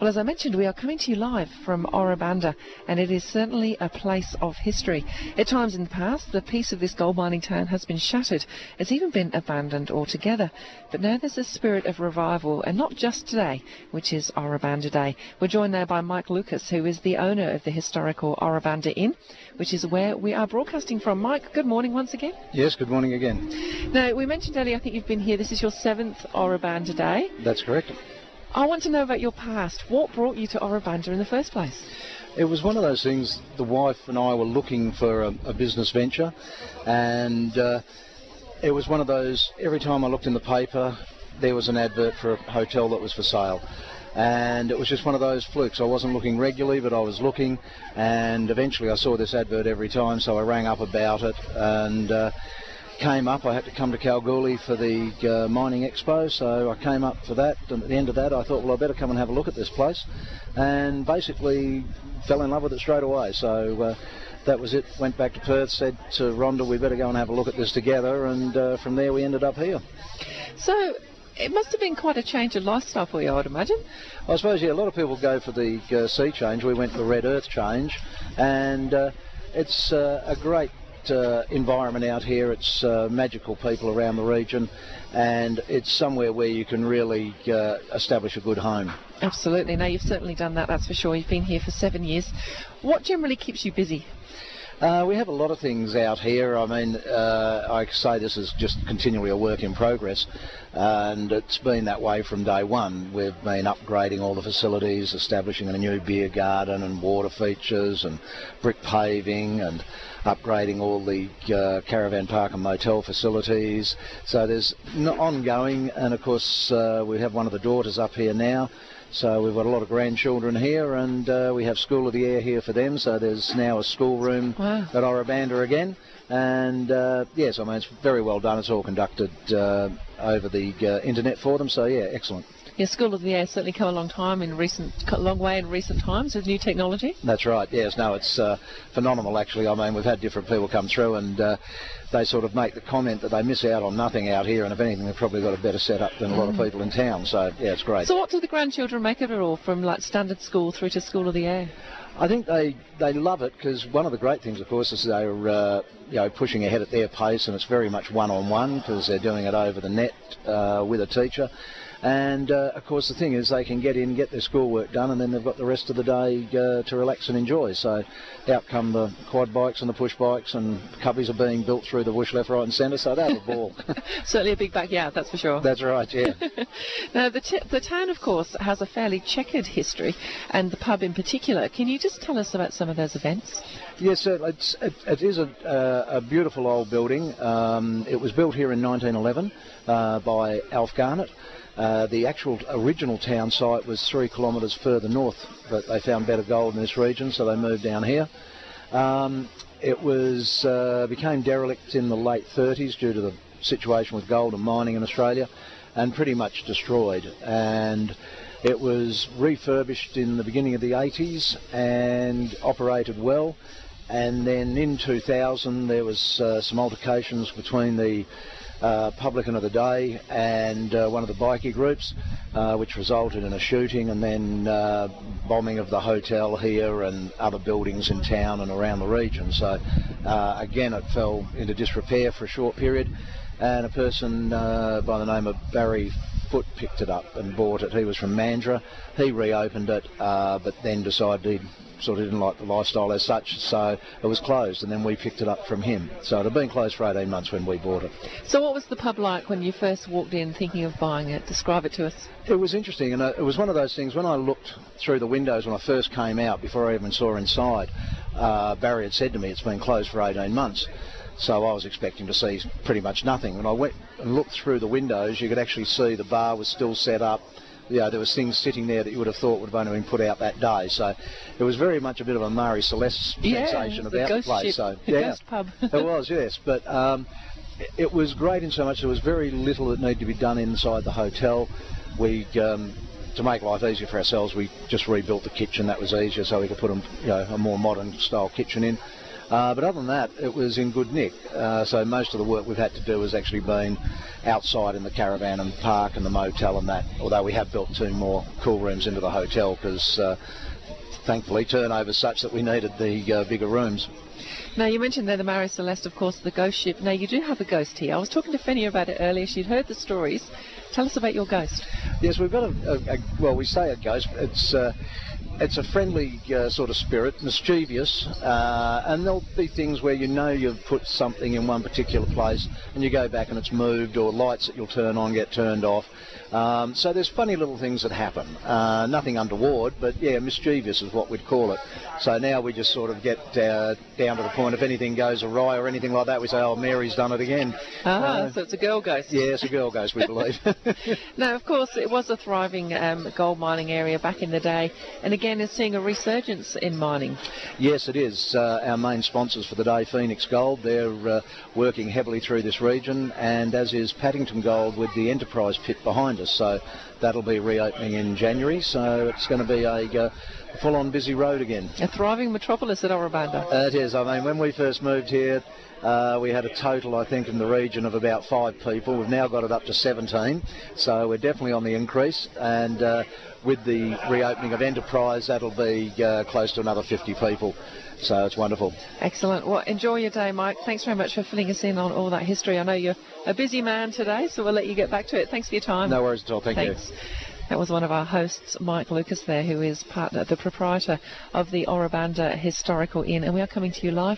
Well, as I mentioned, we are coming to you live from Ora Banda, and it is certainly a place of history. At times in the past, the peace of this gold mining town has been shattered. It's even been abandoned altogether. But now there's a spirit of revival, and not just today, which is Ora Banda Day. We're joined now by Mike Lucas, who is the owner of the historical Ora Banda Inn, which is where we are broadcasting from. Mike, good morning once again. Yes, good morning again. Now, we mentioned earlier, I think you've been here, this is your 7th Ora Banda Day. That's correct. I want to know about your past. What brought you to Ora Banda in the first place? It was one of those things, the wife and I were looking for a business venture, and it was one of those, every time I looked in the paper, there was an advert for a hotel that was for sale. And it was just one of those flukes. I wasn't looking regularly, but I was looking, and eventually I saw this advert every time, so I rang up about it, and came up. I had to come to Kalgoorlie for the mining expo, so I came up for that, and at the end of that I thought, well, I better come and have a look at this place, and basically fell in love with it straight away. So that was it. Went back to Perth, said to Rhonda, we better go and have a look at this together, and from there we ended up here. So it must have been quite a change of lifestyle for you, I would imagine. I suppose, yeah, a lot of people go for the sea change. We went for the red earth change, and it's a great environment out here. It's magical people around the region, and it's somewhere where you can really establish a good home. Absolutely. Now, you've certainly done that, that's for sure. You've been here for 7 years. What generally keeps you busy? We have a lot of things out here. I mean, I say this is just continually a work in progress, and it's been that way from day one. We've been upgrading all the facilities, establishing a new beer garden and water features and brick paving, and upgrading all the caravan park and motel facilities. So there's ongoing, and of course we have one of the daughters up here now. So we've got a lot of grandchildren here, and we have School of the Air here for them. So there's now a schoolroom at Ora Banda again. And yes, I mean, it's very well done. It's all conducted over the internet for them. So yeah, excellent. Yeah, School of the Air certainly come a long way in recent times with new technology. That's right. Yes, no, it's phenomenal actually. I mean, we've had different people come through, and they sort of make the comment that they miss out on nothing out here, and if anything, they've probably got a better setup than a lot of people in town. So yeah, it's great. So what do the grandchildren make of it all, from like standard school through to School of the Air? I think they love it, because one of the great things, of course, is they're pushing ahead at their pace, and it's very much one-on-one, because they're doing it over the net with a teacher. And of course the thing is, they can get in, get their schoolwork done, and then they've got the rest of the day to relax and enjoy. So out come the quad bikes and the push bikes, and cubbies are being built through the bush left, right and centre, so they have a ball. Certainly a big backyard, that's for sure. That's right, yeah. Now the town, of course, has a fairly checkered history, and the pub in particular. Can you just tell us about some of those events? Yes, it is a beautiful old building. It was built here in 1911 by Alf Garnett. The actual original town site was 3 kilometres further north, but they found better gold in this region, so they moved down here. It became derelict in the late 30s due to the situation with gold and mining in Australia, and pretty much destroyed. And it was refurbished in the beginning of the 80s and operated well. And then in 2000 there was some altercations between the publican of the day and one of the bikie groups, which resulted in a shooting, and then bombing of the hotel here and other buildings in town and around the region. So again, it fell into disrepair for a short period, and a person by the name of Barry Foote picked it up and bought it. He was from Mandurah. He reopened it, but then decided he sort of didn't like the lifestyle as such, so it was closed, and then we picked it up from him. So it had been closed for 18 months when we bought it. So what was the pub like when you first walked in thinking of buying it? Describe it to us. It was interesting, and it was one of those things, when I looked through the windows when I first came out, before I even saw inside, Barry had said to me it's been closed for 18 months. So I was expecting to see pretty much nothing. When I went and looked through the windows, you could actually see the bar was still set up. Yeah, there was things sitting there that you would have thought would have only been put out that day. So it was very much a bit of a Marie Celeste sensation about the place. So yeah, ghost pub. It was, yes. But it was great in so much there was very little that needed to be done inside the hotel. We, to make life easier for ourselves, we just rebuilt the kitchen. That was easier, so we could put a more modern style kitchen in. But other than that, it was in good nick. So most of the work we've had to do has actually been outside in the caravan and park and the motel and that, although we have built 2 more cool rooms into the hotel because thankfully turnover's such that we needed the bigger rooms. Now, you mentioned there the Maria Celeste, of course, the ghost ship. Now, you do have a ghost here. I was talking to Fenny about it earlier. She'd heard the stories. Tell us about your ghost. Yes, we've got well, we say a ghost. It's a friendly sort of spirit, mischievous, and there'll be things where you know you've put something in one particular place and you go back and it's moved, or lights that you'll turn on get turned off. So there's funny little things that happen. Nothing untoward, but yeah, mischievous is what we'd call it. So now we just sort of get down to the point if anything goes awry or anything like that, we say, oh, Mary's done it again. So it's a girl ghost. Yeah, it's a girl ghost, we believe. Now, of course, it was a thriving gold mining area back in the day, and again is seeing a resurgence in mining. Yes, it is. Our main sponsors for the day, Phoenix Gold, they're working heavily through this region, and as is Paddington Gold with the Enterprise pit behind us. So that'll be reopening in January, so it's going to be a full-on busy road again. A thriving metropolis at Ora Banda. It is. I mean, when we first moved here, we had a total, I think, in the region of about 5 people. We've now got it up to 17, so we're definitely on the increase, and with the reopening of Enterprise, that'll be close to another 50 people. So it's wonderful. Excellent. Well, enjoy your day, Mike. Thanks very much for filling us in on all that history. I know you're a busy man today, so we'll let you get back to it. Thanks for your time. No worries at all. Thank you. That was one of our hosts, Mike Lucas there, who is the proprietor of the Ora Banda Historical Inn, and we are coming to you live